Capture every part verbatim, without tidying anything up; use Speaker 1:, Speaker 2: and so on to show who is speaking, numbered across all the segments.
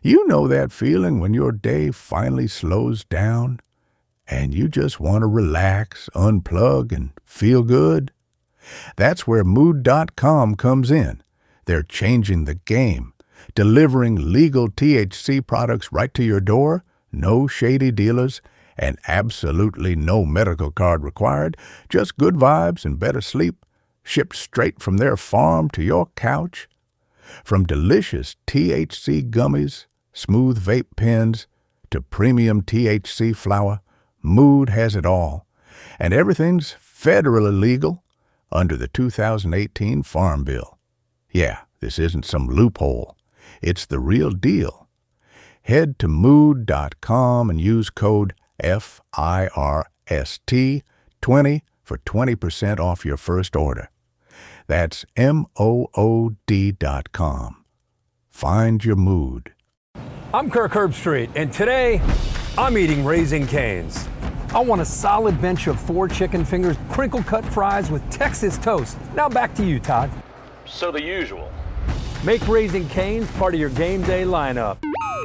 Speaker 1: You know that feeling when your day finally slows down and you just want to relax, unplug, and feel good? That's where Mood dot com comes in. They're changing the game, delivering legal T H C products right to your door, no shady dealers, and absolutely no medical card required, just good vibes and better sleep, shipped straight from their farm to your couch. From delicious T H C gummies, smooth vape pens, to premium T H C flower, Mood has it all. And everything's federally legal under the two thousand eighteen Farm Bill. Yeah, this isn't some loophole. It's the real deal. Head to Mood dot com and use code F I R S T twenty for twenty percent off your first order. That's M O O D dot com. Find your mood.
Speaker 2: I'm Kirk Herbstreit, and today I'm eating Raising Cane's. I want a solid bench of four chicken fingers, crinkle-cut fries with Texas toast. Now back to you, Todd.
Speaker 3: So the usual.
Speaker 2: Make Raising Cane's part of your game day lineup.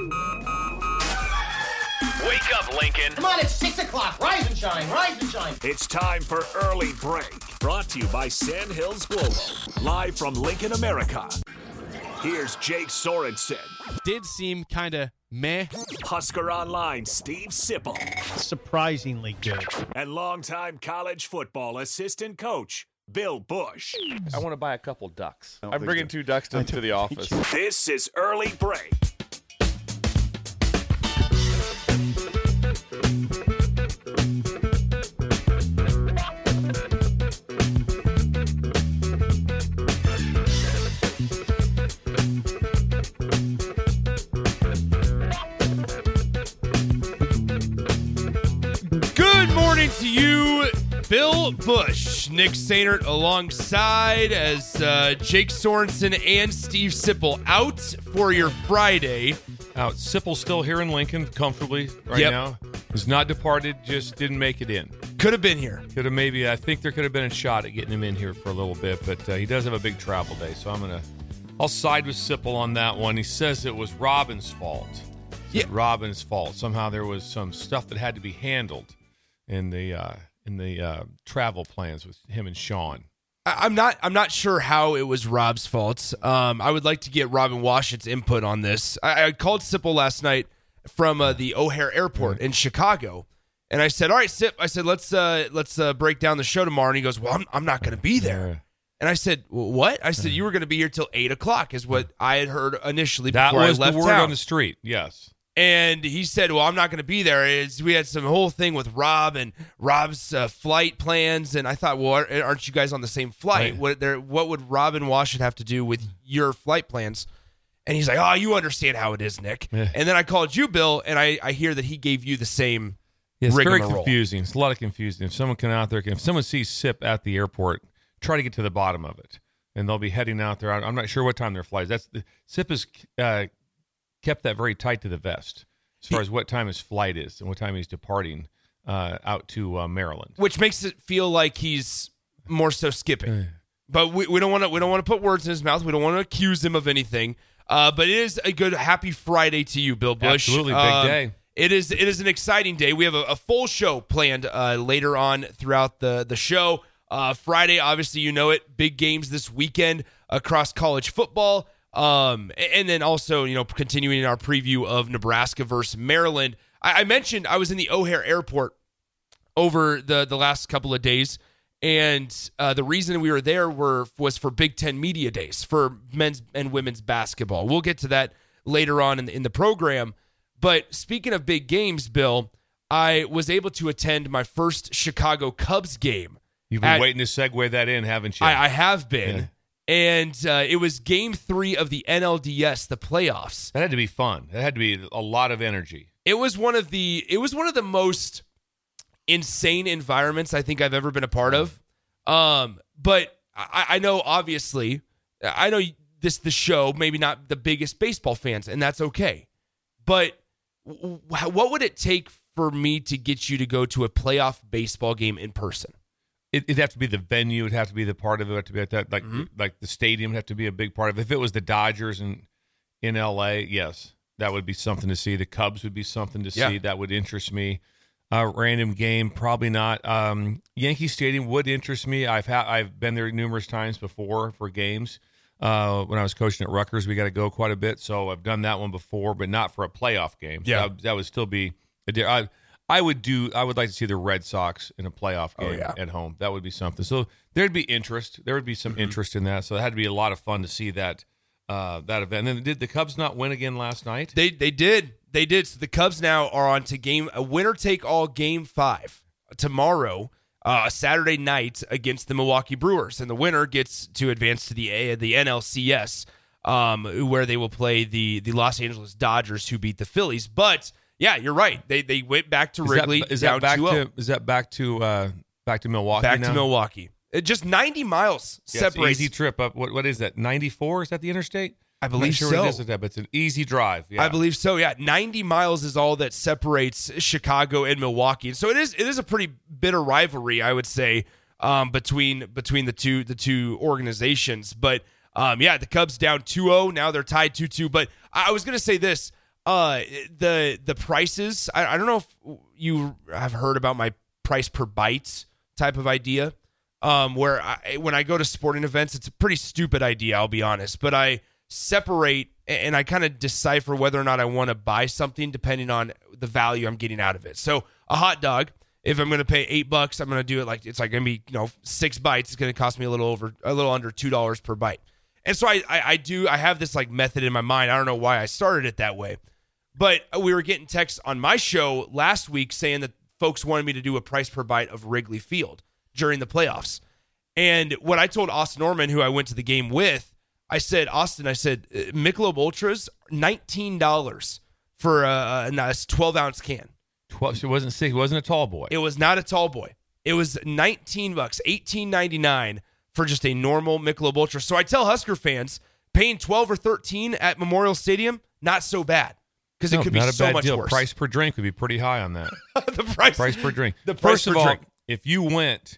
Speaker 3: Wake up, Lincoln.
Speaker 4: Come on, it's six o'clock. Rise and shine, rise and shine.
Speaker 5: It's time for Early Break, brought to you by Sandhills Global, live from Lincoln, America. Here's Jake Sorensen.
Speaker 6: Did seem kind of meh.
Speaker 5: Husker Online, Steve Sipple.
Speaker 7: Surprisingly good.
Speaker 5: And longtime college football assistant coach, Bill Bush.
Speaker 8: I want to buy a couple ducks. I'm bringing two ducks to, to the office.
Speaker 5: This is Early Break.
Speaker 6: To you, Bill Bush, Nick Sainert alongside as uh, Jake Sorensen and Steve Sipple out for your Friday.
Speaker 9: Out. Sipple's still here in Lincoln comfortably right
Speaker 6: Yep.
Speaker 9: now. Was not departed, just didn't make it in.
Speaker 6: Could have been here.
Speaker 9: Could have maybe, I think there could have been a shot at getting him in here for a little bit, but uh, he does have a big travel day, so I'm going to, I'll side with Sipple on that one. He says it was Robin's fault.
Speaker 6: Yeah.
Speaker 9: Robin's fault. Somehow there was some stuff that had to be handled in the uh, in the uh, travel plans with him and Sean.
Speaker 6: I- I'm not. I'm not sure how it was Rob's fault. Um, I would like to get Robin Washut's input on this. I, I called Sipple last night from uh, the O'Hare Airport mm-hmm. in Chicago, and I said, "All right, Sip." I said, "Let's uh, let's uh, break down the show tomorrow." And he goes, "Well, I'm I'm not going to be there."
Speaker 9: Yeah.
Speaker 6: And I said, well, "What?" I said, "You were going to be here till eight o'clock," is what I had heard initially.
Speaker 9: That
Speaker 6: before
Speaker 9: was
Speaker 6: I left
Speaker 9: the word
Speaker 6: town.
Speaker 9: on the street. Yes.
Speaker 6: And he said, well, I'm not going to be there. It's, we had some whole thing with Rob and Rob's uh, flight plans. And I thought, well, aren't you guys on the same flight?
Speaker 9: Right.
Speaker 6: What, there, what would Rob and Washut have to do with your flight plans? And he's like, oh, you understand how it is, Nick.
Speaker 9: Yeah.
Speaker 6: And then I called you, Bill, and I, I hear that he gave you the same
Speaker 9: Yeah, it's very
Speaker 6: rigmarole.
Speaker 9: confusing. It's a lot of confusion. If someone can out there, if someone sees Sip at the airport, try to get to the bottom of it. And they'll be heading out there. I'm not sure what time their flight is. That's the, Sip has uh, kept that very tight to the vest. As far as what time his flight is and what time he's departing uh, out to uh, Maryland,
Speaker 6: which makes it feel like he's more so skipping. But we, we don't want to we don't want to put words in his mouth. We don't want to accuse him of anything. Uh, but it is a good happy Friday to you, Bill Bush.
Speaker 9: Absolutely, big
Speaker 6: um,
Speaker 9: day.
Speaker 6: It is it is an exciting day. We have a, a full show planned uh, later on throughout the the show. Uh, Friday, obviously, you know it. Big games this weekend across college football. Um, and then also, you know, continuing our preview of Nebraska versus Maryland. I, I mentioned I was in the O'Hare Airport over the, the last couple of days, and uh, the reason we were there were was for Big Ten Media Days for men's and women's basketball. We'll get to that later on in the, in the program. But speaking of big games, Bill, I was able to attend my first Chicago Cubs game.
Speaker 9: You've been
Speaker 6: at,
Speaker 9: waiting to segue that in, haven't you?
Speaker 6: I, I have been.
Speaker 9: Yeah.
Speaker 6: And uh, it was game three of the N L D S, the playoffs.
Speaker 9: That had to be fun. That had to be a lot of energy.
Speaker 6: It was one of the it was one of the most insane environments I think I've ever been a part of. Um, but I, I know, obviously, I know this the show maybe not the biggest baseball fans, and that's okay. But w- what would it take for me to get you to go to a playoff baseball game in person?
Speaker 9: It, it'd have to be the venue. It'd have to be the part of it. It'd have to be at that, like, mm-hmm. like the stadium would have to be a big part of it. If it was the Dodgers in in L A, yes. That would be something to see. The Cubs would be something to
Speaker 6: Yeah.
Speaker 9: see. That would interest me. Uh, random game, probably not. Um, Yankee Stadium would interest me. I've had I've been there numerous times before for games. Uh, when I was coaching at Rutgers, we got to go quite a bit, so I've done that one before, but not for a playoff game.
Speaker 6: Yeah.
Speaker 9: that, that would still be. A, di- I I would do. I would like to see the Red Sox in a playoff game
Speaker 6: Oh, yeah.
Speaker 9: at home. That would be something. So there'd be interest. There would be some
Speaker 6: Mm-hmm.
Speaker 9: interest in that. So it had to be a lot of fun to see that uh, that event. And then did the Cubs not win again last night?
Speaker 6: They they did. They did. So the Cubs now are on to game a winner take all game five tomorrow, uh, Saturday night against the Milwaukee Brewers, and the winner gets to advance to the A, the N L C S, um, where they will play the the Los Angeles Dodgers, who beat the Phillies. But yeah, you're right. They they went back to
Speaker 9: Is
Speaker 6: Wrigley.
Speaker 9: that, is
Speaker 6: down
Speaker 9: that back
Speaker 6: two oh.
Speaker 9: to is that back to uh, back to Milwaukee?
Speaker 6: back
Speaker 9: now?
Speaker 6: to Milwaukee? It just ninety miles
Speaker 9: Yeah, it's an
Speaker 6: separates.
Speaker 9: easy trip up. What what is that? ninety-four? Is that the interstate?
Speaker 6: I
Speaker 9: I'm
Speaker 6: believe
Speaker 9: not sure
Speaker 6: so.
Speaker 9: what it is with that, but it's an easy drive. Yeah.
Speaker 6: I believe so. Yeah, ninety miles is all that separates Chicago and Milwaukee. So it is it is a pretty bitter rivalry, I would say, um, between between the two the two organizations. But um, yeah, the Cubs down two oh. Now they're tied two two. But I was gonna say this: uh, the the prices. I, I don't know if you have heard about my price per bite type of idea. Um, where I, when I go to sporting events, it's a pretty stupid idea. I'll be honest, but I separate and I kind of decipher whether or not I want to buy something depending on the value I'm getting out of it. So a hot dog, if I'm going to pay eight bucks, I'm going to do it like it's like going to be, you know, six bites. It's going to cost me a little over, a little under two dollars per bite. And so I, I, I do, I have this like method in my mind. I don't know why I started it that way, but we were getting texts on my show last week saying that folks wanted me to do a price per bite of Wrigley Field during the playoffs. And what I told Austin Norman, who I went to the game with, I said, Austin, I said, Michelob Ultras, nineteen dollars for a, a twelve ounce can.
Speaker 9: twelve, so it wasn't sick. It wasn't a tall boy.
Speaker 6: It was not a tall boy. It was nineteen bucks, eighteen ninety-nine for just a normal Michelob Ultra. So I tell Husker fans, paying twelve or thirteen at Memorial Stadium, not so bad. Because
Speaker 9: No,
Speaker 6: it could be
Speaker 9: not a
Speaker 6: so
Speaker 9: bad
Speaker 6: much
Speaker 9: deal.
Speaker 6: worse.
Speaker 9: Price per drink would be pretty high on that.
Speaker 6: the price,
Speaker 9: price per drink.
Speaker 6: The price
Speaker 9: First
Speaker 6: per
Speaker 9: of all,
Speaker 6: drink.
Speaker 9: if you went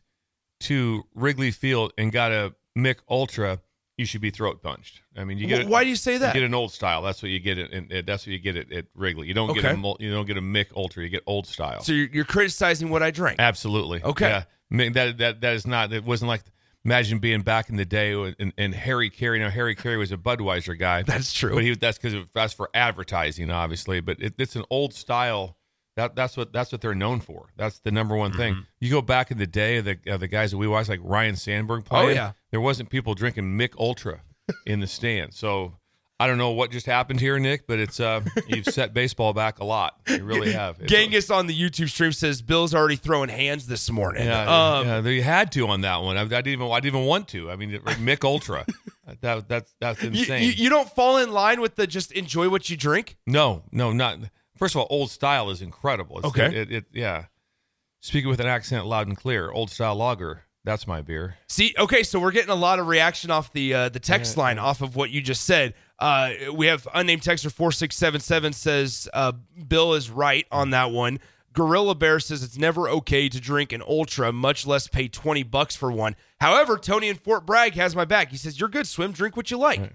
Speaker 9: to Wrigley Field and got a Mick Ultra, you should be throat punched. I mean, you get
Speaker 6: Well, why do you say that?
Speaker 9: You get an old style. That's what you get it. And that's what you get it at Wrigley. You don't get
Speaker 6: Okay.
Speaker 9: a mul- you don't get a Mick Ultra. You get old style.
Speaker 6: So you're, you're criticizing what I drank.
Speaker 9: Absolutely.
Speaker 6: Okay.
Speaker 9: Yeah. Mick, that that that is not. It wasn't like imagine being back in the day and, and Harry Carey. Now Harry Carey was a Budweiser guy.
Speaker 6: That's true.
Speaker 9: But he that's because that's for advertising, obviously. But it, it's an old style. That that's what that's what they're known for. That's the number one thing.
Speaker 6: Mm-hmm.
Speaker 9: You go back in the day of the of the guys that we watched, like Ryan Sandberg playing.
Speaker 6: Oh, yeah.
Speaker 9: There wasn't people drinking Mick Ultra in the stand. So I don't know what just happened here, Nick, but it's uh you've set baseball back a lot. You really have. It's
Speaker 6: Genghis on the YouTube stream says Bill's already throwing hands this morning.
Speaker 9: Yeah,
Speaker 6: um,
Speaker 9: yeah, they had to on that one. I, I didn't even I didn't even want to. I mean, Mick Ultra. that that's that's
Speaker 6: you,
Speaker 9: insane.
Speaker 6: you, you don't fall in line with the just enjoy what you drink?
Speaker 9: No, no, not. First of all, old style is incredible. It's,
Speaker 6: Okay.
Speaker 9: It, it, it, yeah. Speaking with an accent loud and clear, old style lager. That's my beer.
Speaker 6: See, okay, so we're getting a lot of reaction off the uh, the text
Speaker 9: Yeah,
Speaker 6: line off of what you just said. Uh, we have unnamed texter four six seven seven says uh, Bill is right on that one. Gorilla Bear says it's never okay to drink an Ultra, much less pay twenty bucks for one. However, Tony in Fort Bragg has my back. He says, you're good, Swim. Drink what you like.
Speaker 9: Right.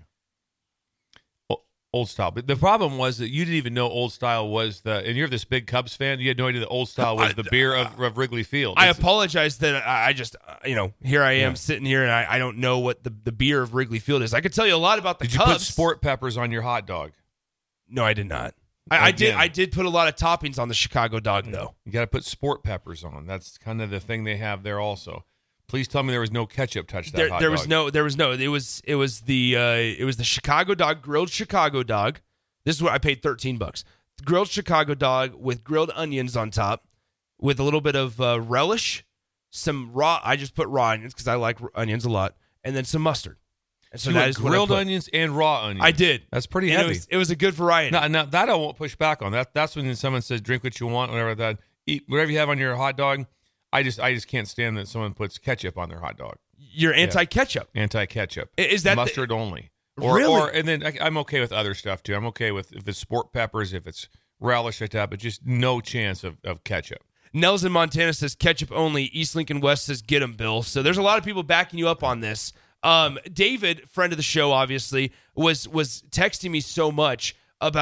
Speaker 9: Old style. But the problem was that you didn't even know old style was the, and you're this big Cubs fan, you had no idea that old style was the beer of, of Wrigley Field.
Speaker 6: I
Speaker 9: It's-
Speaker 6: apologize that I I just, uh, you know, here I am
Speaker 9: Yeah.
Speaker 6: sitting here and I, I don't know what the, the beer of Wrigley Field is. I could tell you a lot about the
Speaker 9: Did you
Speaker 6: Cubs.
Speaker 9: put sport peppers on your hot dog?
Speaker 6: No, I did not. I, I did.
Speaker 9: Again.
Speaker 6: I did put a lot of toppings on the Chicago dog, though.
Speaker 9: You got to put sport peppers on. That's kind of the thing they have there also. Please tell me there was no ketchup touched that
Speaker 6: There,
Speaker 9: hot
Speaker 6: there
Speaker 9: dog.
Speaker 6: was no. There was no. It was. It was the. Uh, it was the Chicago dog, grilled Chicago dog. This is what I paid thirteen bucks. Grilled Chicago dog with grilled onions on top, with a little bit of uh, relish, some raw. I just put raw onions because I like r- onions a lot, and then some mustard. And so
Speaker 9: You
Speaker 6: that
Speaker 9: went
Speaker 6: is what I
Speaker 9: grilled
Speaker 6: put.
Speaker 9: onions and raw onions.
Speaker 6: I did.
Speaker 9: That's pretty
Speaker 6: And
Speaker 9: heavy.
Speaker 6: It was, it was a good variety.
Speaker 9: No, no, that I won't push back on. That that's when someone says drink what you want, whatever that eat whatever you have on your hot dog. I just I just can't stand that someone puts ketchup on their hot dog.
Speaker 6: You're anti-ketchup.
Speaker 9: Anti ketchup.
Speaker 6: I- is that the-
Speaker 9: mustard only? Or
Speaker 6: Really?
Speaker 9: or and then I, I'm okay with other stuff too. I'm okay with if it's sport peppers, if it's relish like that, but just no chance of, of ketchup.
Speaker 6: Nels in Montana says ketchup only. East Lincoln West says get 'em, Bill. So there's a lot of people backing you up on this. Um, David, friend of the show, obviously, was was texting me so much about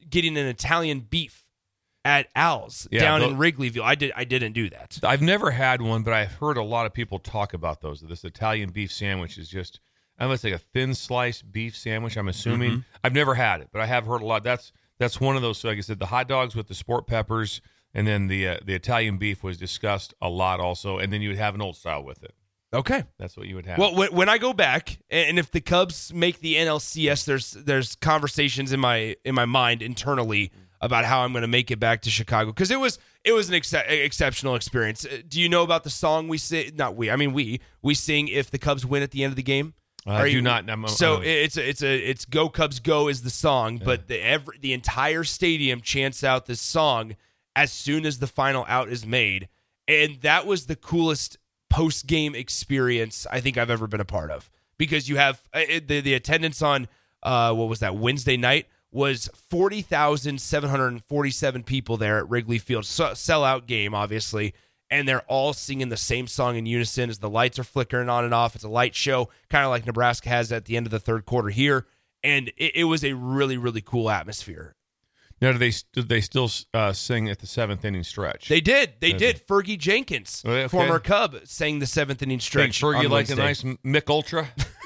Speaker 6: getting an Italian beef at Al's
Speaker 9: Yeah,
Speaker 6: down
Speaker 9: but-
Speaker 6: in Wrigleyville. I did I didn't do that.
Speaker 9: I've never had one, but I've heard a lot of people talk about those. This Italian beef sandwich is just, I don't know, it's like a thin sliced beef sandwich, I'm assuming.
Speaker 6: Mm-hmm.
Speaker 9: I've never had it, but I have heard a lot. That's that's one of those, so like I said, the hot dogs with the sport peppers, and then the uh, the Italian beef was discussed a lot also, and then you would have an old style with it.
Speaker 6: Okay.
Speaker 9: That's what you would have.
Speaker 6: Well, when, when I go back, and if the Cubs make the N L C S, there's there's conversations in my in my mind internally about how I'm going to make it back to Chicago, because it was it was an ex- exceptional experience. Uh, Do you know about the song we sing? Not we. I mean we we sing if the Cubs win at the end of the game.
Speaker 9: Uh, I do not. I'm,
Speaker 6: so
Speaker 9: I'm,
Speaker 6: it's a, it's a it's Go Cubs Go is the song, yeah. but the every the entire stadium chants out this song as soon as the final out is made, and that was the coolest post-game experience I think I've ever been a part of, because you have uh, the the attendance on uh, what was that Wednesday night was forty thousand seven hundred forty-seven people there at Wrigley Field. So, sellout game, obviously, and they're all singing the same song in unison as the lights are flickering on and off. It's a light show, kind of like Nebraska has at the end of the third quarter here, and it, it was a really, really cool atmosphere.
Speaker 9: Now, do they do they still uh, sing at the seventh inning stretch?
Speaker 6: They did. They okay. did. Fergie Jenkins,
Speaker 9: okay.
Speaker 6: former Cub, sang the seventh inning stretch.
Speaker 9: Think Fergie
Speaker 6: on
Speaker 9: like
Speaker 6: Wednesday.
Speaker 9: a nice Mick Ultra?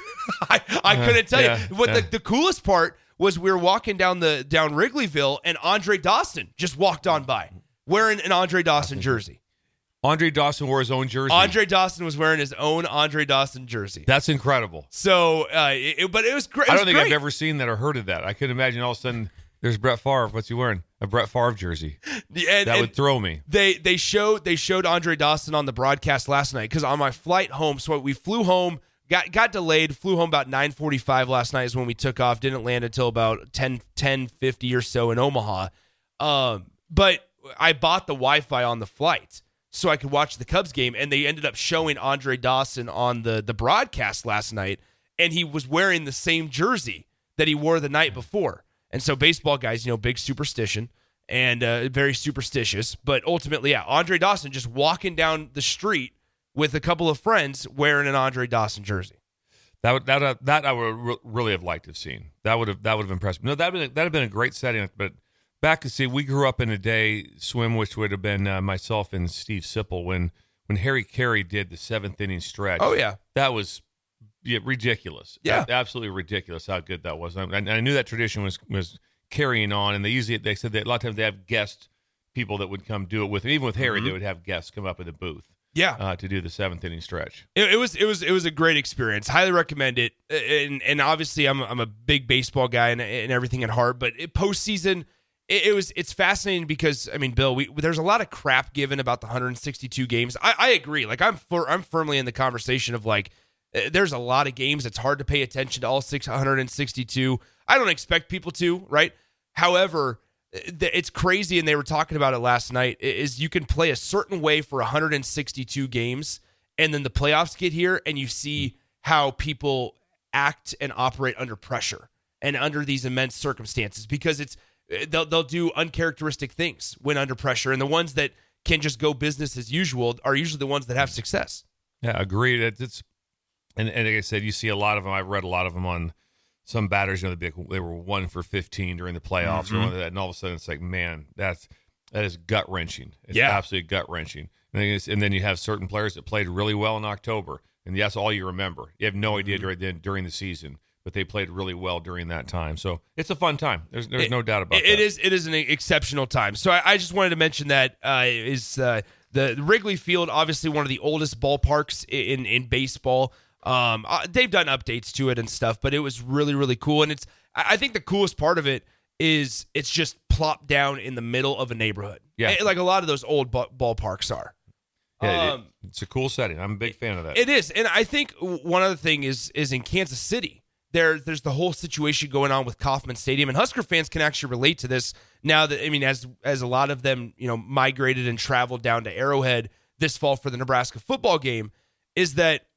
Speaker 6: I, I uh, couldn't tell
Speaker 9: yeah,
Speaker 6: you. What
Speaker 9: yeah.
Speaker 6: the, the coolest part was we were walking down the down Wrigleyville, and Andre Dawson just walked on by wearing an Andre Dawson jersey.
Speaker 9: Andre Dawson wore his own jersey.
Speaker 6: Andre Dawson was wearing his own Andre Dawson jersey.
Speaker 9: That's incredible.
Speaker 6: So, uh, it, but it was great.
Speaker 9: I don't think
Speaker 6: great.
Speaker 9: I've ever seen that or heard of that. I could imagine all of a sudden there's Brett Favre. What's he wearing? A Brett Favre jersey.
Speaker 6: And,
Speaker 9: that
Speaker 6: and
Speaker 9: would throw me.
Speaker 6: They they showed they showed Andre Dawson on the broadcast last night, because on my flight home, so we flew home, got got delayed, flew home about nine forty-five last night is when we took off. Didn't land until about ten fifty or so in Omaha. Um, but I bought the Wi-Fi on the flight so I could watch the Cubs game, and they ended up showing Andre Dawson on the, the broadcast last night, and he was wearing the same jersey that he wore the night before. And so baseball guys, you know, big superstition and uh, very superstitious. But ultimately, yeah, Andre Dawson just walking down the street with a couple of friends wearing an Andre Dawson jersey.
Speaker 9: That would that uh, that I would re- really have liked to have seen. That would have that would have impressed me. No, that would that would have been a great setting. But back to see, we grew up in a day, Swim, which would have been uh, myself and Steve Sipple when when Harry Carey did the seventh inning stretch.
Speaker 6: Oh yeah,
Speaker 9: that was. Yeah, ridiculous.
Speaker 6: Yeah,
Speaker 9: absolutely ridiculous how good that was. I, I knew that tradition was was carrying on, and they usually they said that a lot of times they have guest people that would come do it with them. Even with Harry, mm-hmm. they would have guests come up in the booth.
Speaker 6: Yeah,
Speaker 9: uh, to do the seventh inning stretch.
Speaker 6: It, it was it was it was a great experience. Highly recommend it. And and obviously, I'm I'm a big baseball guy and, and everything at heart. But it, postseason, it, it was it's fascinating because I mean, Bill, we, there's a lot of crap given about the one hundred sixty-two games. I, I agree. Like I'm for, I'm firmly in the conversation of like. There's a lot of games. It's hard to pay attention to all six hundred sixty-two. I don't expect people to, right? However, it's crazy, and they were talking about it last night, is you can play a certain way for one hundred sixty-two games, and then the playoffs get here, and you see how people act and operate under pressure and under these immense circumstances, because it's they'll, they'll do uncharacteristic things when under pressure, and the ones that can just go business as usual are usually the ones that have success.
Speaker 9: Yeah, agreed. It's And, and like I said, you see a lot of them. I've read a lot of them on some batters. You know, they, they were one for fifteen during the playoffs, mm-hmm. or one of that, and all of a sudden it's like, man, that's that is gut wrenching. It's
Speaker 6: yeah.
Speaker 9: absolutely gut wrenching. And then, and then you have certain players that played really well in October, and that's all you remember. You have no idea during the, during the season, but they played really well during that time. So it's a fun time. There's there's
Speaker 6: it,
Speaker 9: no doubt about
Speaker 6: it,
Speaker 9: that.
Speaker 6: It is it is an exceptional time. So I, I just wanted to mention that uh, is uh, the Wrigley Field, obviously one of the oldest ballparks in in baseball. Um, uh, they've done updates to it and stuff, but it was really, really cool. And it's, I think the coolest part of it is it's just plopped down in the middle of a neighborhood.
Speaker 9: Yeah.
Speaker 6: Like a lot of those old ball, ballparks are.
Speaker 9: Yeah,
Speaker 6: um,
Speaker 9: it, it's a cool setting. I'm a big fan of that.
Speaker 6: It is. And I think one other thing is, is in Kansas City, there, there's the whole situation going on with Kauffman Stadium, and Husker fans can actually relate to this now that, I mean, as, as a lot of them, you know, migrated and traveled down to Arrowhead this fall for the Nebraska football game, is that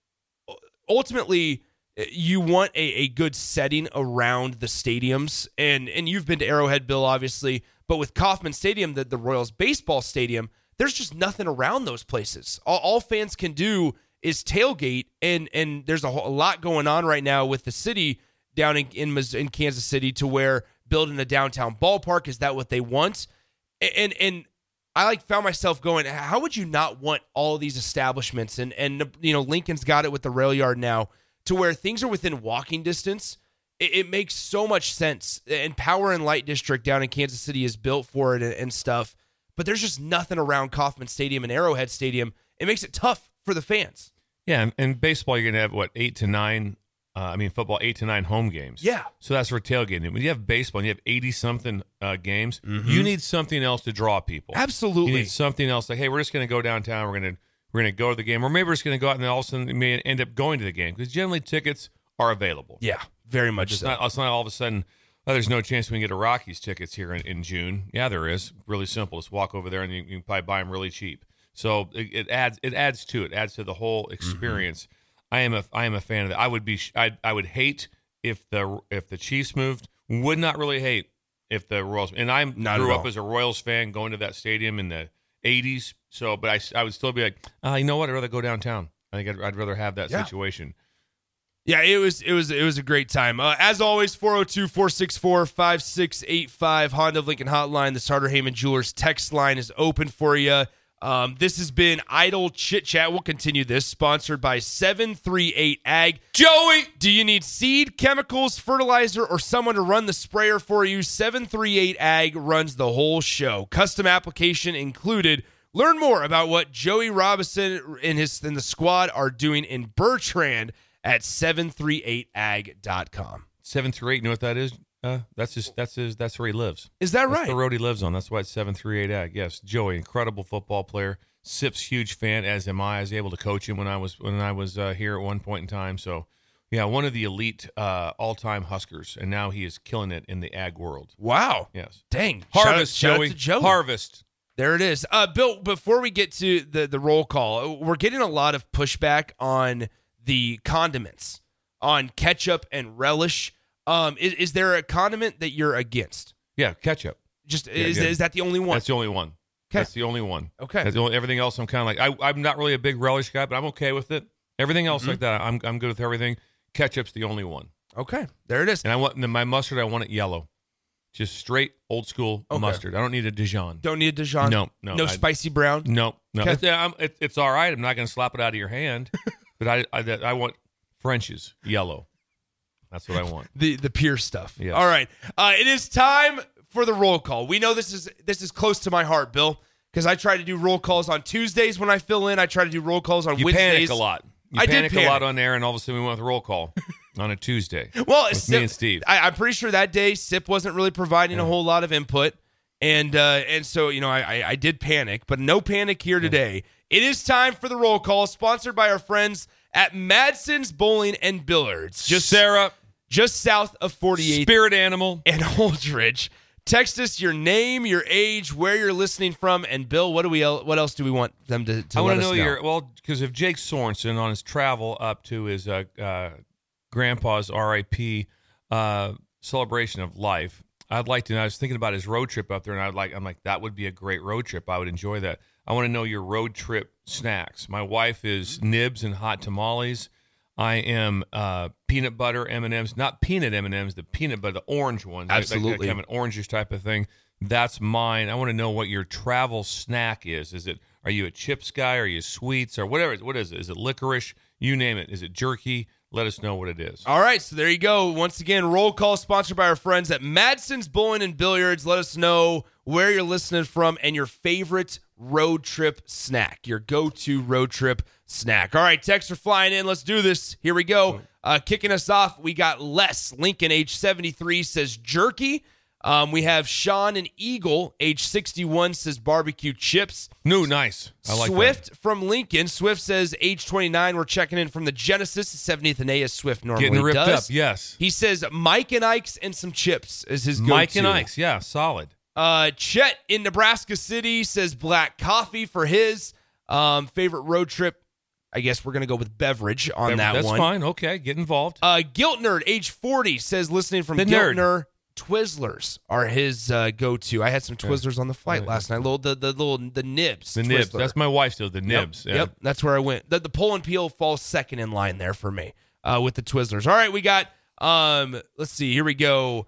Speaker 6: ultimately, you want a, a good setting around the stadiums, and and you've been to Arrowhead, Bill, obviously, but with Kauffman Stadium, the, the Royals baseball stadium, there's just nothing around those places. All, all fans can do is tailgate, and and there's a, whole, a lot going on right now with the city down in, in in Kansas City, to where building a downtown ballpark? Is that what they want? And and I like found myself going, how would you not want all of these establishments? And and you know, Lincoln's got it with the rail yard now to where things are within walking distance. It, it makes so much sense. And Power and Light District down in Kansas City is built for it and, and stuff. But there's just nothing around Kauffman Stadium and Arrowhead Stadium. It makes it tough for the fans.
Speaker 9: Yeah, and, and baseball, you're going to have, what, eight to nine, uh, I mean, football, eight to nine home games.
Speaker 6: Yeah.
Speaker 9: So that's for tailgating. When you have baseball and you have eighty-something uh, games,
Speaker 6: Mm-hmm.
Speaker 9: you need something else to draw people.
Speaker 6: Absolutely.
Speaker 9: You need something else. Like, hey, we're just going to go downtown. We're going to we're going to go to the game. Or maybe we're just going to go out and then all of a sudden we may end up going to the game. Because generally tickets are available.
Speaker 6: Yeah, very much
Speaker 9: It's
Speaker 6: so.
Speaker 9: not, it's not all of a sudden, oh, there's no chance we can get a Rockies tickets here in, in June. Yeah, there is. Really simple. Just walk over there and you, you can probably buy them really cheap. So it, it adds it adds to it. Adds to the whole experience. Mm-hmm. I am a I am a fan of that. I would be I I would hate if the if the Chiefs moved. Would not really hate if the Royals. And I grew up as a Royals fan, going to that stadium in the eighties. So, but I, I would still be like, uh, you know what? I'd rather go downtown. I think I'd, I'd rather have that
Speaker 6: yeah.
Speaker 9: situation.
Speaker 6: Yeah, it was it was it was a great time. Uh, as always, four oh two, four six four, five six eight five Honda of Lincoln hotline. The Sartor Heyman Jewelers text line is open for you. Um, this has been Idle Chit Chat. We'll continue this. Sponsored by seven three eight Ag. Joey, do you need seed, chemicals, fertilizer, or someone to run the sprayer for you? seven three eight Ag runs the whole show. Custom application included. Learn more about what Joey Robinson and his and the squad are doing in Bertrand at seven three eight ag dot com.
Speaker 9: seven three eight, you know what that is? Uh, that's his, that's his, that's where he lives.
Speaker 6: Is that
Speaker 9: that's
Speaker 6: right?
Speaker 9: the road he lives on. That's why it's seven three eight Ag. Yes, Joey, incredible football player. Sip's huge fan, as am I. I was able to coach him when I was when I was uh, here at one point in time. So, yeah, one of the elite uh, all-time Huskers, and now he is killing it in the ag world.
Speaker 6: Wow.
Speaker 9: Yes.
Speaker 6: Dang.
Speaker 9: Harvest,
Speaker 6: shout out,
Speaker 9: Joey.
Speaker 6: shout out to Joey.
Speaker 9: Harvest.
Speaker 6: There it is. Uh, Bill, before we get to the, the roll call, we're getting a lot of pushback on the condiments, on ketchup and relish. Um, is, is there a condiment that you're against?
Speaker 9: Yeah, ketchup.
Speaker 6: Just
Speaker 9: yeah,
Speaker 6: is
Speaker 9: yeah.
Speaker 6: is that the only one?
Speaker 9: That's the only one.
Speaker 6: Okay.
Speaker 9: That's the only one.
Speaker 6: Okay.
Speaker 9: That's the only, everything else, I'm kind of like, I, I'm not really a big relish guy, but I'm okay with it. Everything else
Speaker 6: Mm-hmm.
Speaker 9: like that, I'm I'm good with everything. Ketchup's the only one.
Speaker 6: Okay, there it is.
Speaker 9: And I want my mustard. I want it yellow, just straight old school
Speaker 6: Okay.
Speaker 9: mustard. I don't need a Dijon.
Speaker 6: Don't need a Dijon.
Speaker 9: No, no,
Speaker 6: no
Speaker 9: I-
Speaker 6: spicy brown.
Speaker 9: No, no.
Speaker 6: Okay.
Speaker 9: It's, yeah, I'm- it, it's all right. I'm not going to slap it out of your hand, but I, I I want French's yellow. That's what I want.
Speaker 6: The the pure stuff.
Speaker 9: Yes.
Speaker 6: All right. Uh, it is time for the roll call. We know this is this is close to my heart, Bill, because I try to do roll calls on Tuesdays when I fill in. I try to do roll calls on
Speaker 9: You
Speaker 6: Wednesdays.
Speaker 9: panic a lot. You
Speaker 6: I did
Speaker 9: panic,
Speaker 6: panic.
Speaker 9: a lot on air, and all of a sudden we went with roll call on a Tuesday.
Speaker 6: Well,
Speaker 9: with
Speaker 6: Sip,
Speaker 9: me and Steve.
Speaker 6: I, I'm pretty sure that day Sip wasn't really providing
Speaker 9: Yeah.
Speaker 6: a whole lot of input, and uh, and so you know I, I I did panic, but no panic here today. It is time for the roll call, sponsored by our friends at Madsen's Bowling and Billiards, just
Speaker 9: Sarah,
Speaker 6: just south of forty-eighth
Speaker 9: spirit animal,
Speaker 6: and Holdridge. Text us your name, your age, where you're listening from, and Bill, what do we el- what else do we want them to, to
Speaker 9: I
Speaker 6: let
Speaker 9: want to
Speaker 6: us
Speaker 9: know
Speaker 6: know?
Speaker 9: your well because if Jake Sorensen on his travel up to his uh, uh, grandpa's R I P uh, celebration of life, I'd like to know. I was thinking about his road trip up there, and I'd like I'm like that would be a great road trip. I would enjoy that. I want to know your road trip snacks. My wife is nibs and hot tamales. I am uh, peanut butter M and M's, not peanut M and M's, the peanut butter, the orange ones.
Speaker 6: Absolutely.
Speaker 9: Like, like kind of an orangish type of thing. That's mine. I want to know what your travel snack is. Is it? Are you a chips guy? Are you sweets or whatever? What is it? Is it licorice? You name it. Is it jerky? Let us know what it is.
Speaker 6: All right, so there you go. Once again, roll call sponsored by our friends at Madsen's Bowling and Billiards. Let us know where you're listening from and your favorite road trip snack, your go-to road trip snack. All right, texts are flying in. Let's do this. Here we go. Uh, kicking us off, we got Les, Lincoln, age seventy-three, says jerky. Um, we have Sean and Eagle, age sixty-one, says barbecue chips.
Speaker 9: No, nice. I like
Speaker 6: Swift
Speaker 9: that.
Speaker 6: from Lincoln. Swift says age twenty-nine. We're checking in from the Genesis, seventieth and A, as Swift normally
Speaker 9: Getting ripped
Speaker 6: does.
Speaker 9: up, yes.
Speaker 6: He says Mike and Ike's and some chips is his go-to.
Speaker 9: Mike and Ike's, yeah, solid.
Speaker 6: Uh, Chet in Nebraska City says black coffee for his um, favorite road trip. I guess we're going to go with beverage on that
Speaker 9: That's
Speaker 6: one.
Speaker 9: That's fine. Okay, get involved.
Speaker 6: Uh, Guilt Nerd, age forty, says listening from
Speaker 9: The
Speaker 6: Guilt
Speaker 9: nerd.
Speaker 6: Nerd, Twizzlers are his uh, go-to. I had some Twizzlers on the flight last night. Little the the little the nibs.
Speaker 9: The nibs.
Speaker 6: Twizzler.
Speaker 9: That's my wife's deal. The
Speaker 6: Yep,
Speaker 9: nibs.
Speaker 6: Yep,
Speaker 9: Yeah.
Speaker 6: that's where I went. The, the pull and peel falls second in line there for me uh, with the Twizzlers. All right, we got, um, let's see, here we go.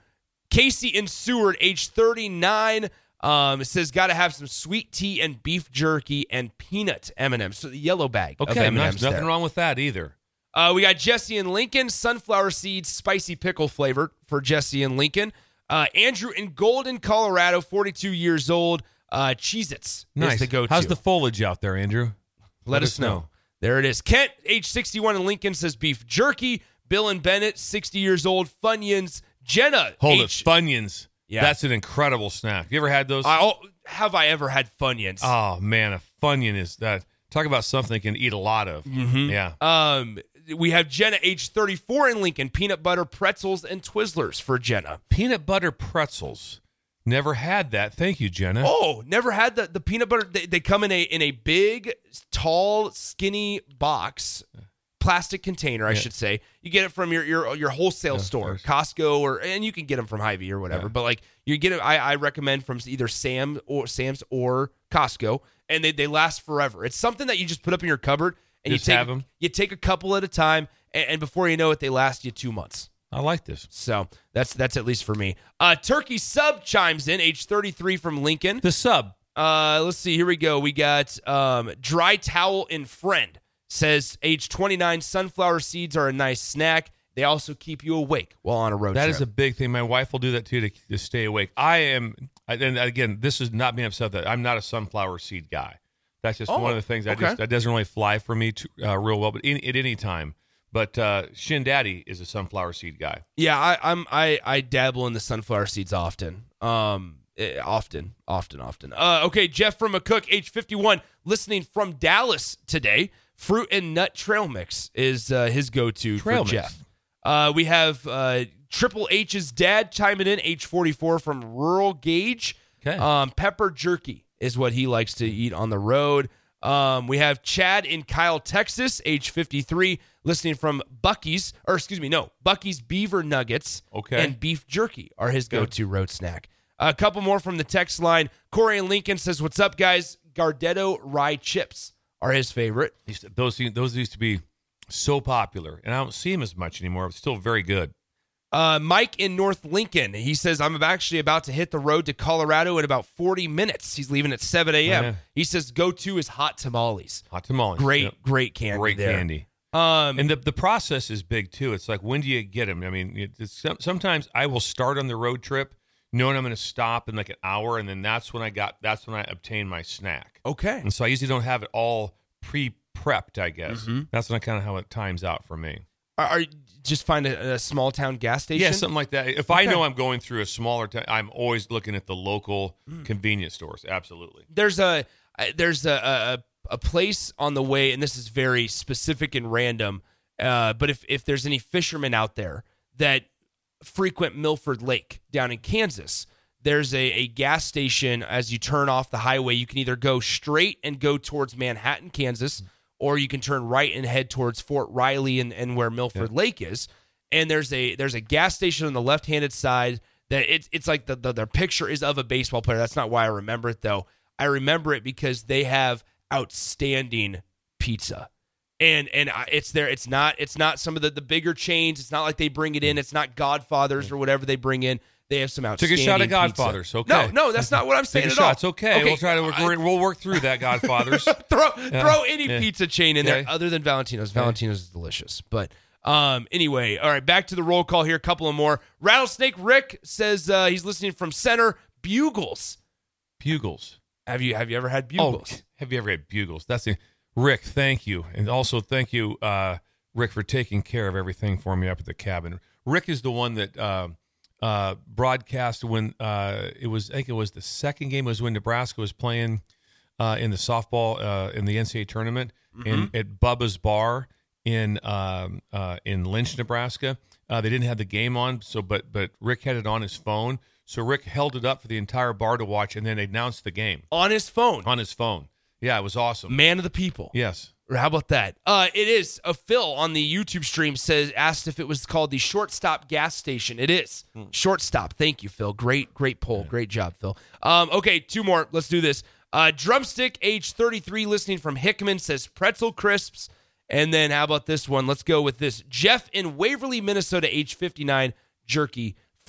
Speaker 6: Casey in Seward, age thirty-nine, um, says got to have some sweet tea and beef jerky and peanut M and M's. So the yellow bag of
Speaker 9: Okay,
Speaker 6: M and M's
Speaker 9: nice. Nothing
Speaker 6: there.
Speaker 9: wrong with that either.
Speaker 6: Uh, we got Jesse and Lincoln, sunflower seeds, spicy pickle flavored for Jesse and Lincoln. Uh, Andrew in Golden, Colorado, forty-two years old. Uh, Cheez-Its
Speaker 9: Nice.
Speaker 6: is the go-to.
Speaker 9: How's the foliage out there, Andrew?
Speaker 6: Let, Let us know. know. There it is. Kent, age sixty-one in Lincoln, says beef jerky. Bill and Bennett, sixty years old. Funyuns. Jenna.
Speaker 9: Hold
Speaker 6: age-
Speaker 9: it. Funyuns.
Speaker 6: Yeah.
Speaker 9: That's an incredible snack. You ever had those?
Speaker 6: I, oh, have I ever had Funyuns?
Speaker 9: Oh, man. A Funyun is that. Talk about something you can eat a lot of.
Speaker 6: Mm-hmm.
Speaker 9: Yeah.
Speaker 6: Um, we have Jenna, age thirty-four in Lincoln. Peanut butter pretzels and Twizzlers for Jenna.
Speaker 9: Peanut butter pretzels. Never had that. Thank you, Jenna.
Speaker 6: Oh, never had the, the peanut butter. They, they come in a in a big, tall, skinny box, plastic container, I
Speaker 9: Yeah.
Speaker 6: should say. You get it from your your, your wholesale
Speaker 9: Yeah,
Speaker 6: store,
Speaker 9: of
Speaker 6: Costco, or and you can get them from Hy-Vee or whatever.
Speaker 9: Yeah.
Speaker 6: But like you get it, I, I recommend from either Sam or Sam's or Costco, and they, they last forever. It's something that you just put up in your cupboard and
Speaker 9: Just
Speaker 6: you take
Speaker 9: have 'em?
Speaker 6: you take a couple at a time, and, and before you know it, they last you two months.
Speaker 9: I like this.
Speaker 6: So that's that's at least for me. Uh, Turkey Sub chimes in, age thirty-three from Lincoln.
Speaker 9: The sub.
Speaker 6: Uh, let's see. Here we go. We got um, Dry Towel and Friend says, age twenty-nine, sunflower seeds are a nice snack. They also keep you awake while on a road
Speaker 9: That
Speaker 6: trip.
Speaker 9: is a big thing. My wife will do that too to, to stay awake. I am, and again, this is not being upset that I'm not a sunflower seed guy. That's just
Speaker 6: Oh,
Speaker 9: one of the things I
Speaker 6: okay.
Speaker 9: just that doesn't really fly for me too, uh, real well. But in, at any time, but uh, Shin Daddy is a sunflower seed guy.
Speaker 6: Yeah, I, I'm I I dabble in the sunflower seeds often. Um, eh, often, often, often. Uh, okay, Jeff from McCook, age fifty-one, listening from Dallas today. Fruit and Nut Trail Mix is uh, his go-to
Speaker 9: Trail
Speaker 6: for
Speaker 9: mix.
Speaker 6: Jeff. Uh, we have uh, Triple H's dad chiming in, age forty-four, from Rural Gauge.
Speaker 9: Okay.
Speaker 6: Um, pepper jerky is what he likes to eat on the road. Um, we have Chad in Kyle, Texas, age fifty-three, listening from Bucky's, or excuse me, no, Bucky's Beaver Nuggets
Speaker 9: Okay.
Speaker 6: and beef jerky are his
Speaker 9: Good.
Speaker 6: go-to road snack. A couple more from the text line. Corey in Lincoln says, what's up, guys? Gardetto rye chips are his favorite.
Speaker 9: Used to- Those those used to be so popular, and I don't see them as much anymore. It's still very good.
Speaker 6: Uh, Mike in North Lincoln, he says, I'm actually about to hit the road to Colorado in about forty minutes. He's leaving at seven a.m.
Speaker 9: Yeah.
Speaker 6: He says, go-to is hot tamales.
Speaker 9: Hot tamales.
Speaker 6: Great,
Speaker 9: Yep.
Speaker 6: great candy
Speaker 9: Great
Speaker 6: there.
Speaker 9: candy.
Speaker 6: Um,
Speaker 9: And the the process is big too. It's like, when do you get them? I mean, it- it's, some- sometimes I will start on the road trip knowing I'm going to stop in like an hour, and then that's when I got that's when I obtain my snack.
Speaker 6: okay.
Speaker 9: And so I usually don't have it all pre-prepped, I guess.
Speaker 6: Mm-hmm.
Speaker 9: That's not kind of how it times out for me.
Speaker 6: Are, are you just find a, a small town gas station?
Speaker 9: Yeah, something like that. If I
Speaker 6: Okay.
Speaker 9: know I'm going through a smaller town, I'm always looking at the local
Speaker 6: Mm.
Speaker 9: convenience stores. Absolutely.
Speaker 6: There's a there's a, a a place on the way, and this is very specific and random. Uh, but if if there's any fishermen out there that frequent Milford Lake down in Kansas, there's a, a gas station as you turn off the highway. You can either go straight and go towards Manhattan, Kansas, or you can turn right and head towards Fort Riley and, and where Milford Lake is. And there's a there's a gas station on the left-handed side that it's it's like the, the their picture is of a baseball player. That's not why I remember it though. I remember it because they have outstanding pizza. And and I- it's there. It's not it's not some of the, the bigger chains. It's not like they bring it in. It's not Godfathers or whatever they bring in. They have some
Speaker 9: Took a
Speaker 6: outstanding
Speaker 9: shot at
Speaker 6: pizza.
Speaker 9: Godfathers. Okay.
Speaker 6: No, no, that's not what I'm saying
Speaker 9: Take a
Speaker 6: at
Speaker 9: shot.
Speaker 6: all.
Speaker 9: It's okay. We'll try to work,
Speaker 6: I-
Speaker 9: we'll work through that, Godfathers.
Speaker 6: throw throw any
Speaker 9: yeah.
Speaker 6: pizza chain in
Speaker 9: Okay.
Speaker 6: there other than Valentino's. Valentino's is delicious. But um, anyway, all right, back to the roll call here. A couple of more. Rattlesnake Rick says uh, he's listening from Center. Bugles.
Speaker 9: Bugles.
Speaker 6: Have you have you ever had bugles?
Speaker 9: Oh, have you ever had bugles? That's the Rick. Thank you, and also thank you, uh, Rick, for taking care of everything for me up at the cabin. Rick is the one that uh, uh, broadcast when uh, it was. I think it was the second game. It was when Nebraska was playing uh, in the softball uh, in the N C A A tournament in at Bubba's Bar in um, uh, in Lynch, Nebraska. Uh, they didn't have the game on, so but but Rick had it on his phone. So Rick held it up for the entire bar to watch, and then announced the game
Speaker 6: On his phone.
Speaker 9: on his phone. Yeah, it was awesome.
Speaker 6: Man of the people.
Speaker 9: Yes.
Speaker 6: Or how about that? Uh, it is. Uh, Phil on the YouTube stream says asked if it was called the Shortstop gas station. It is. Shortstop. Thank you, Phil. Great, great poll. Great job, Phil. Um, okay, two more. Let's do this. Uh, Drumstick, age thirty-three, listening from Hickman, says pretzel crisps. And then how about this one? Let's go with this. Jeff in Waverly, Minnesota, age fifty-nine, jerky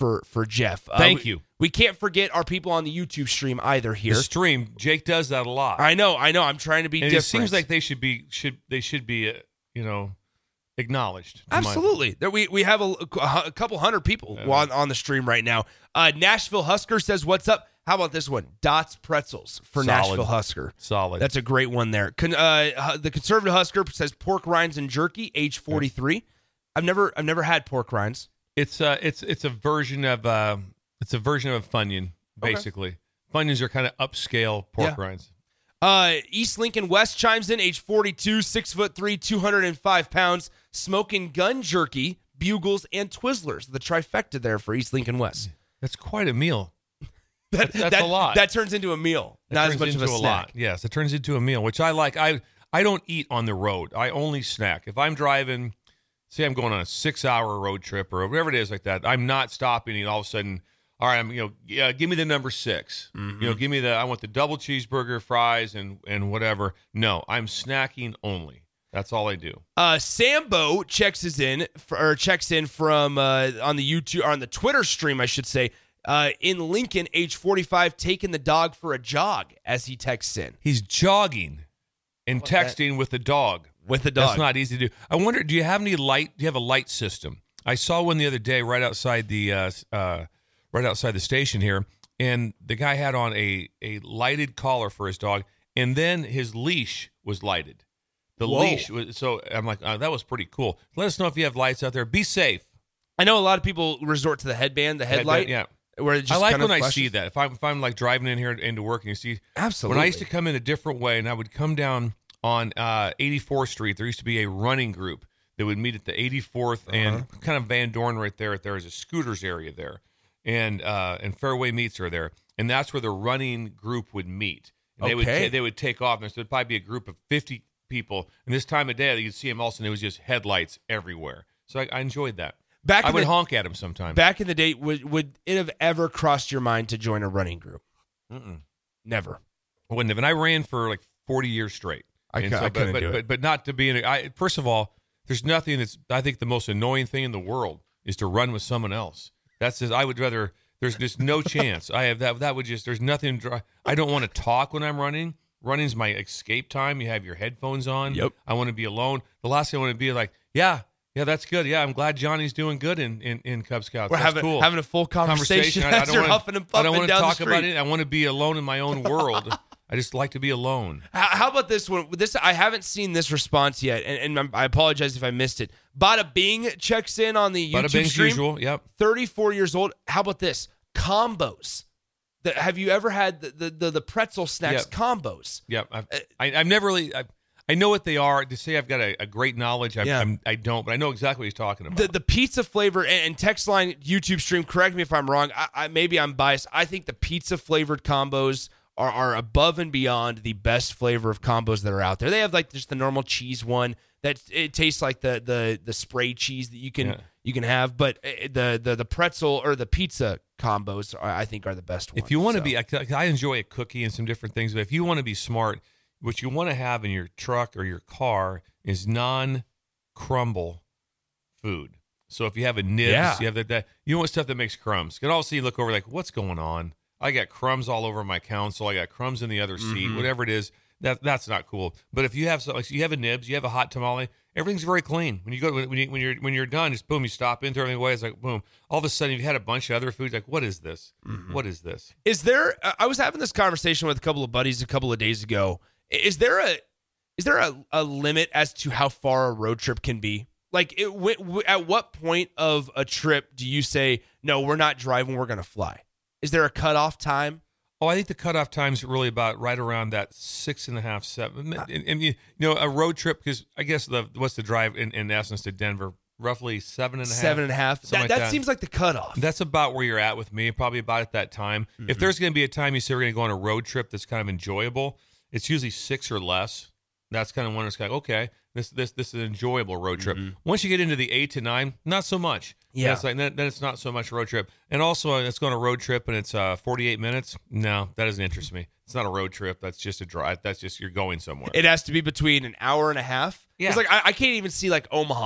Speaker 6: for for Jeff. Uh,
Speaker 9: Thank
Speaker 6: we,
Speaker 9: you.
Speaker 6: We can't forget our people on the YouTube stream either here.
Speaker 9: The stream, Jake does that a lot.
Speaker 6: I know, I know. I'm trying to be
Speaker 9: and
Speaker 6: different.
Speaker 9: It seems like they should be should they should be uh, you know acknowledged.
Speaker 6: Absolutely. There we we have a, a couple hundred people
Speaker 9: Yeah.
Speaker 6: on on the stream right now. Uh, Nashville Husker says, "What's up?" How about this one? Dots Pretzels for
Speaker 9: Solid.
Speaker 6: Nashville Husker.
Speaker 9: Solid.
Speaker 6: That's a great one there. Con, uh, the conservative Husker says pork rinds and jerky, age forty-three. I've never I've never had pork rinds.
Speaker 9: It's uh it's it's a version of uh it's a version of a Funyun basically. Okay. Funyuns are kind of upscale pork
Speaker 6: Yeah.
Speaker 9: rinds.
Speaker 6: Uh, East Lincoln West chimes in, age forty-two, six foot three, two hundred five pounds, smoking gun jerky, bugles, and Twizzlers. The trifecta there for East Lincoln West.
Speaker 9: That's quite a meal.
Speaker 6: That,
Speaker 9: That's
Speaker 6: that,
Speaker 9: a lot.
Speaker 6: That turns into a meal,
Speaker 9: That
Speaker 6: not as
Speaker 9: turns
Speaker 6: much of
Speaker 9: into
Speaker 6: a
Speaker 9: a
Speaker 6: snack.
Speaker 9: lot. Yes, it turns into a meal, which I like. I I don't eat on the road. I only snack. If I'm driving, say I'm going on a six-hour road trip or whatever it is like that, I'm not stopping and all of a sudden, all right, I'm you know, yeah, give me the number six.
Speaker 6: Mm-hmm.
Speaker 9: You know, give me the I want the double cheeseburger, fries, and and whatever. No, I'm snacking only. That's all I do.
Speaker 6: Uh, Sambo checks us in or checks in from uh, on the YouTube or on the Twitter stream, I should say. Uh, in Lincoln, age forty-five, taking the dog for a jog as he texts in.
Speaker 9: He's jogging and texting with the dog.
Speaker 6: With the dog.
Speaker 9: That's not easy to do. I wonder, do you have any light? Do you have a light system? I saw one the other day right outside the uh, uh, right outside the station here, and the guy had on a a lighted collar for his dog, and then his leash was lighted. The
Speaker 6: Whoa.
Speaker 9: leash was so. I'm like, oh, that was pretty cool. Let us know if you have lights out there. Be safe.
Speaker 6: I know a lot of people resort to the headband, the headlight.
Speaker 9: Headband, yeah.
Speaker 6: Where it just
Speaker 9: I like
Speaker 6: kind of
Speaker 9: when I
Speaker 6: flashes.
Speaker 9: see that. If I'm if I'm like driving in here into work and you see,
Speaker 6: Absolutely.
Speaker 9: When I used to come in a different way, and I would come down on uh, eighty-fourth Street, there used to be a running group that would meet at the eighty-fourth
Speaker 6: Uh-huh.
Speaker 9: and kind of Van Dorn right there. There is a scooters area there, and uh, and Fairway Meats are there, and that's where the running group would meet. And they would
Speaker 6: Okay.
Speaker 9: ta- they would take off, and so it'd probably be a group of fifty people. And this time of day, you'd see them all, and it was just headlights everywhere. So I, I enjoyed that.
Speaker 6: Back
Speaker 9: I
Speaker 6: in
Speaker 9: would
Speaker 6: the-
Speaker 9: honk at them sometimes.
Speaker 6: Back in the day, would would it have ever crossed your mind to join a running group?
Speaker 9: Mm-mm.
Speaker 6: Never.
Speaker 9: I wouldn't have. And I ran for like forty years straight.
Speaker 6: I
Speaker 9: And
Speaker 6: cou- I
Speaker 9: but,
Speaker 6: couldn't
Speaker 9: but,
Speaker 6: do it.
Speaker 9: but, but not to be in a, I, first of all, there's nothing that's, I think the most annoying thing in the world is to run with someone else. That's just, I would rather, there's just no chance. I have that, that would just, there's nothing, dry- I don't want to talk when I'm running. Running's my escape time. You have your headphones on.
Speaker 6: Yep.
Speaker 9: I want to be alone. The last thing I want to be like, yeah, yeah, that's good. Yeah, I'm glad Johnny's doing good in, in, in Cub Scouts.
Speaker 6: We're
Speaker 9: That's
Speaker 6: having
Speaker 9: cool.
Speaker 6: having a full conversation,
Speaker 9: I, I
Speaker 6: as
Speaker 9: don't
Speaker 6: you're
Speaker 9: wanna,
Speaker 6: huffing and
Speaker 9: I
Speaker 6: puffing
Speaker 9: don't want to
Speaker 6: down
Speaker 9: talk
Speaker 6: the
Speaker 9: about
Speaker 6: street.
Speaker 9: it. I want to be alone in my own world. I just like to be alone.
Speaker 6: How, how about this one? This I haven't seen this response yet, and, and I apologize if I missed it. Bada Bing checks in on the YouTube
Speaker 9: Bada Bing's
Speaker 6: stream.
Speaker 9: usual, yep.
Speaker 6: thirty-four years old. How about this? Combos. The, have you ever had the the, the, the pretzel snacks
Speaker 9: Yep.
Speaker 6: combos?
Speaker 9: Yep. I've, I, I've never really. I, I know what they are. To say I've got a, a great knowledge, I,
Speaker 6: Yeah.
Speaker 9: I'm, I don't, but I know exactly what he's talking about.
Speaker 6: The the pizza flavor and, and text line YouTube stream. Correct me if I'm wrong. I, I maybe I'm biased. I think the pizza flavored combos are are above and beyond the best flavor of combos that are out there. They have like just the normal cheese one that it tastes like the the the spray cheese that you can
Speaker 9: Yeah.
Speaker 6: you can have, but uh, the the the pretzel or the pizza combos are, I think are the best ones.
Speaker 9: If you want to
Speaker 6: So.
Speaker 9: be, I, I enjoy a cookie and some different things, but if you want to be smart, what you want to have in your truck or your car is non-crumble food. So if you have a nibs,
Speaker 6: Yeah.
Speaker 9: you have that, that you want stuff that makes crumbs. You can all see, you look over like, what's going on? I got crumbs all over my console. I got crumbs in the other seat.
Speaker 6: Mm-hmm.
Speaker 9: Whatever it is, that that's not cool. But if you have so, like you have a nibs, you have a hot tamale, everything's very clean. When you go when you when you're when you're done, just boom, you stop in, throw everything away. It's like boom. All of a sudden, you've had a bunch of other foods. Like, what is this?
Speaker 6: Mm-hmm.
Speaker 9: What is this?
Speaker 6: Is there? I was having this conversation with a couple of buddies a couple of days ago. Is there a is there a, a limit as to how far a road trip can be? Like, it, w- w- at what point of a trip do you say, no, we're not driving, we're going to fly? Is there a cutoff time?
Speaker 9: Oh, I think the cutoff time's really about right around that six and a half, seven. And, and you, you know, a road trip, because I guess the what's the drive in, in essence to Denver? Roughly seven and a half.
Speaker 6: Seven and a half.
Speaker 9: something
Speaker 6: That,
Speaker 9: like
Speaker 6: that,
Speaker 9: that
Speaker 6: seems like the cutoff.
Speaker 9: That's about where you're at with me, probably about at that time.
Speaker 6: Mm-hmm.
Speaker 9: If there's going to be a time you say we're going to go on a road trip that's kind of enjoyable, it's usually six or less. That's kind of when it's like, okay, this this this is an enjoyable road trip.
Speaker 6: Mm-hmm.
Speaker 9: Once you get into the eight to nine, not so much.
Speaker 6: Yeah.
Speaker 9: Then it's like then, then it's not so much a road trip. And also, uh, let's go on a road trip and it's uh, forty-eight minutes. No, that doesn't interest me. It's not a road trip. That's just a drive. That's just you're going somewhere.
Speaker 6: It has to be between an hour and a half.
Speaker 9: Yeah.
Speaker 6: It's like I, I can't even see like Omaha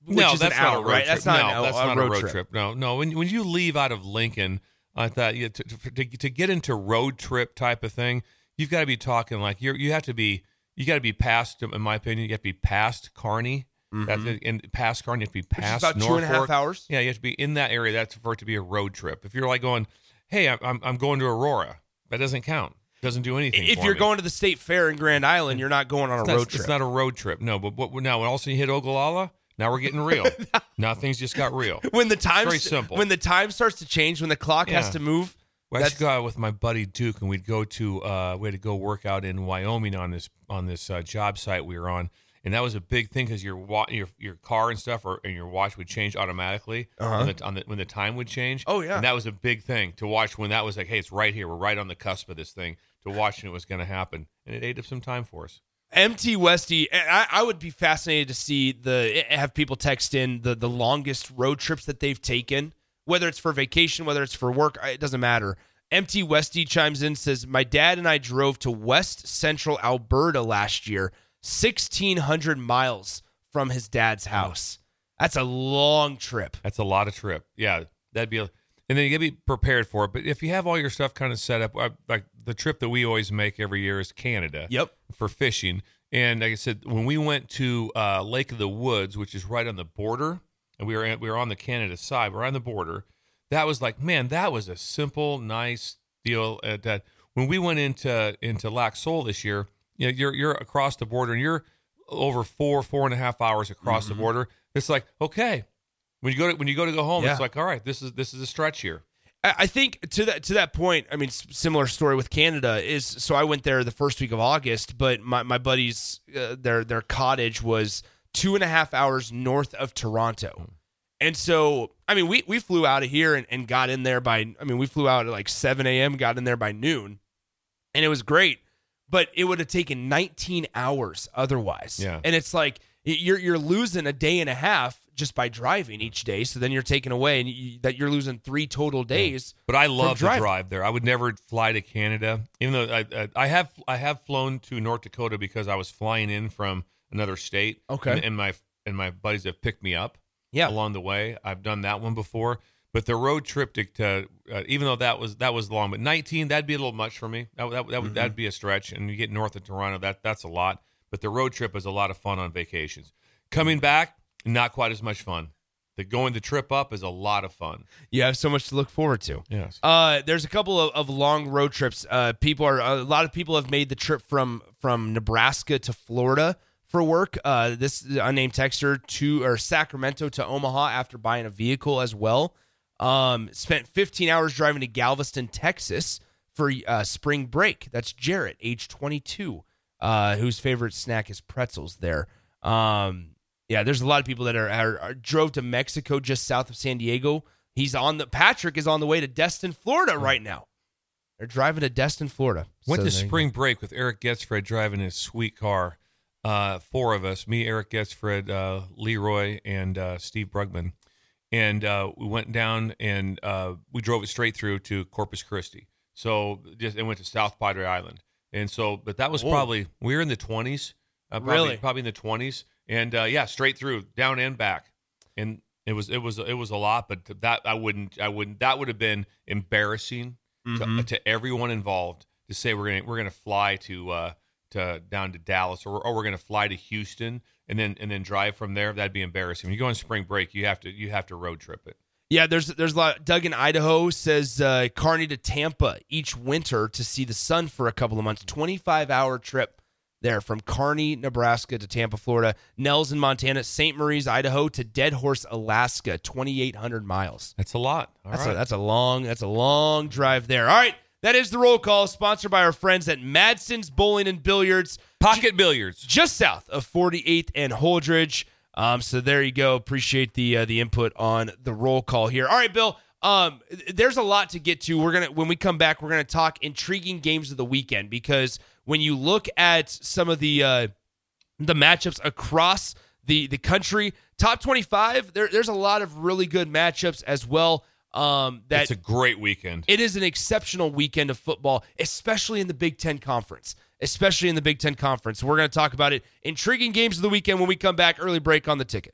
Speaker 6: which
Speaker 9: no,
Speaker 6: is
Speaker 9: that's
Speaker 6: an
Speaker 9: not
Speaker 6: hour,
Speaker 9: a road
Speaker 6: right?
Speaker 9: trip.
Speaker 6: That's not,
Speaker 9: no,
Speaker 6: an,
Speaker 9: that's
Speaker 6: a,
Speaker 9: not
Speaker 6: road
Speaker 9: a road
Speaker 6: trip.
Speaker 9: trip. No, no. When when you leave out of Lincoln, I thought you to, to to get into road trip type of thing, you've got to be talking like you're you have to be you got to be past. In my opinion, you have to be past Kearney. Mm-hmm. That's, and past Kearney, you have to be past
Speaker 6: Which is about
Speaker 9: Norfolk.
Speaker 6: two and a half hours.
Speaker 9: Yeah, you have to be in that area. That's for it to be a road trip. If you're like going, hey, I'm I'm going to Aurora, that doesn't count. Doesn't do anything.
Speaker 6: If
Speaker 9: for
Speaker 6: you're
Speaker 9: me.
Speaker 6: going to the State Fair in Grand Island, you're not going on
Speaker 9: it's
Speaker 6: a
Speaker 9: not,
Speaker 6: road trip.
Speaker 9: It's not a road trip. No, but, but now when all of a sudden you hit Ogallala, now we're getting real. Now things just got real.
Speaker 6: When the time
Speaker 9: very simple.
Speaker 6: When the time starts to change, when the clock
Speaker 9: Yeah.
Speaker 6: has to move.
Speaker 9: Well, I used to go out with my buddy Duke, and we'd go to uh, we had to go work out in Wyoming on this on this uh, job site we were on, and that was a big thing because your wa- your your car and stuff or and your watch would change automatically
Speaker 6: Uh-huh.
Speaker 9: on, the, on the when the time would change.
Speaker 6: Oh, yeah.
Speaker 9: and that was a big thing to watch when that was like, hey, it's right here, we're right on the cusp of this thing. To watch when it was going to happen, and it ate up some time for us.
Speaker 6: M T Westy, I, I would be fascinated to see the have people text in the the longest road trips that they've taken, whether it's for vacation, whether it's for work, it doesn't matter. M T Westy chimes in, says, my dad and I drove to West Central Alberta last year, sixteen hundred miles from his dad's house. That's a long trip.
Speaker 9: That's a lot of trip. Yeah, that'd be a, and then you got to be prepared for it. But if you have all your stuff kind of set up, like the trip that we always make every year is Canada.
Speaker 6: Yep.
Speaker 9: For fishing. And like I said, when we went to uh, Lake of the Woods, which is right on the border, and we were we were on the Canada side, we're on the border. That was like, man, that was a simple, nice deal. At that when we went into into Lac Seul this year, you know, you're you're across the border, and you're over four four and a half hours across mm-hmm. the border. It's like, okay, when you go to when you go to go home, yeah. It's like, all right, this is this is a stretch here.
Speaker 6: I think to that to that point, I mean, similar story with Canada is. So I went there the first week of August, but my my buddies, uh, their their cottage was two and a half hours north of Toronto, and so I mean, we we flew out of here and, and got in there by. I mean, we flew out at like seven a.m., got in there by noon, and it was great. But it would have taken nineteen hours otherwise.
Speaker 9: Yeah,
Speaker 6: and it's like you're you're losing a day and a half just by driving each day. So then you're taking away and you, that you're losing three total days.
Speaker 9: But I love to drive there. I would never fly to Canada, even though I, I, I have I have flown to North Dakota because I was flying in from another state.
Speaker 6: Okay,
Speaker 9: and, and my and my buddies have picked me up.
Speaker 6: Yeah.
Speaker 9: along the way. I've done that one before. But the road trip to, to uh, even though that was that was long, but nineteen, that'd be a little much for me. That that, that would mm-hmm. that'd be a stretch. And you get north of Toronto, that that's a lot. But the road trip is a lot of fun on vacations. Coming back, not quite as much fun. The going the trip up is a lot of fun.
Speaker 6: You have so much to look forward to.
Speaker 9: Yes.
Speaker 6: Uh, there's a couple of, of long road trips. Uh, people are a lot of people have made the trip from from Nebraska to Florida for work. Uh, this unnamed texter to or Sacramento to Omaha after buying a vehicle as well. Um, spent fifteen hours driving to Galveston, Texas for uh, spring break. That's Jarrett, age twenty-two, uh, whose favorite snack is pretzels there. Um, yeah, there's a lot of people that are, are, are drove to Mexico just south of San Diego. He's on the Patrick is on the way to Destin, Florida right now. They're driving to Destin, Florida.
Speaker 9: Went
Speaker 6: so
Speaker 9: to spring break with Eric Getzfred driving his sweet car. Uh, four of us, me, Eric Getzfred, uh, Leroy, and uh, Steve Brugman. And uh, we went down and uh, we drove it straight through to Corpus Christi. So just and went to South Padre Island. And so, but that was
Speaker 6: Whoa.
Speaker 9: probably, we were in the twenties. Uh, probably,
Speaker 6: really?
Speaker 9: Probably in the twenties. And uh, yeah, straight through, down and back. And it was, it was, it was a lot, but that I wouldn't, I wouldn't, that would have been embarrassing mm-hmm. to, to everyone involved to say we're going to, we're going to fly to, uh, to down to Dallas or, or we're going to fly to Houston and then, and then drive from there. That'd be embarrassing. When you go on spring break, you have to, you have to road trip it.
Speaker 6: Yeah, there's there's a lot. Doug in Idaho says uh, Kearney to Tampa each winter to see the sun for a couple of months. twenty-five hour trip there from Kearney, Nebraska to Tampa, Florida. Nels in Montana, Saint Maries, Idaho to Dead Horse, Alaska, twenty-eight hundred miles.
Speaker 9: That's a lot. All
Speaker 6: that's
Speaker 9: right.
Speaker 6: a, that's a long that's a long drive there. All right, that is the roll call, sponsored by our friends at Madsen's Bowling and Billiards,
Speaker 9: Pocket Billiards,
Speaker 6: just south of forty-eighth and Holdridge. Um, so there you go. Appreciate the uh, the input on the roll call here. All right, Bill. Um, there's a lot to get to. We're gonna when we come back, we're gonna talk intriguing games of the weekend, because when you look at some of the uh, the matchups across the the country, top twenty-five, there, there's a lot of really good matchups as well. Um, that
Speaker 9: it's a great weekend.
Speaker 6: It is an exceptional weekend of football, especially in the Big Ten Conference. Especially in the Big Ten Conference. We're going to talk about it. Intriguing games of the weekend when we come back. Early break on the ticket.